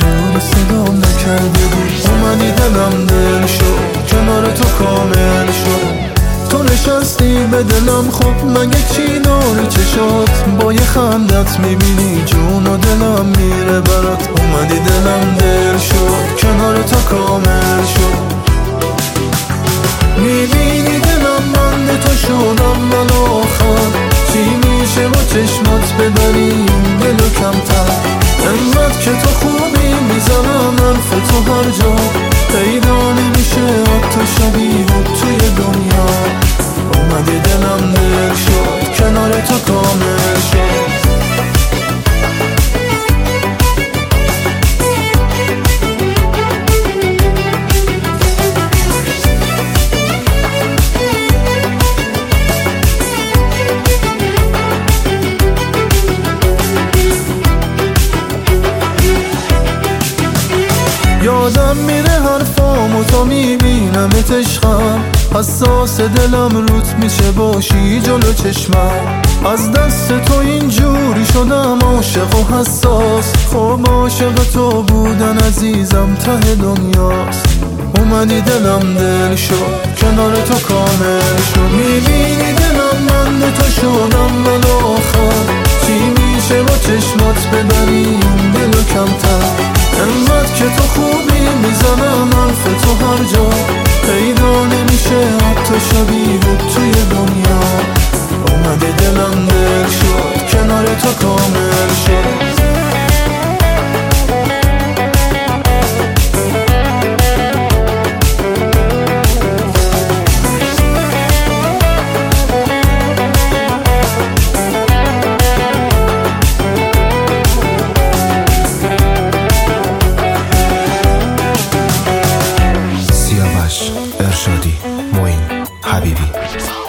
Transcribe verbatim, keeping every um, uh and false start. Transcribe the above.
جوری صدام نکرده بود. اومدی دلم دل شد، کنار تو کامل شد. تو نشستی به دلم، خب مگه چی داری چشات؟ با یه خندت میبینی جون و دلم میره برات. اومدی دلم دل شد، کنار تو کامل شد. میبینی دلم بنده تو شدم من آخر. چی میشه با چشمات ببریم دلو کمتر؟ انقدر که تو خوبی میزنم حرف تو هر جا. پیدا نمیشه حتی شبیه توی دنیا. اومدی دلم دل شد، کنار تو کامل شد. یادم میره حرفامو تا میبینمت عشقم. حساس دلم روت میشه باشی جلو چشمم. از دست تو اینجوری شدم عاشق و حساس. خب عاشق تو بودن عزیزم ته دنیاست. اومدی دلم دل شد، کنار تو کامل شد. میبینی دلم من تو شدم من آخر. چی میشه با چشمات ببریم دلو کمتر؟ انقدر که تو خوبی میزنم حرف تو هر جا. پیدا نمیشه حتی شبیه توی دنیا. اومده دلم دل شد، کنار تو کامل شد. ارشادی، معین حبیبی.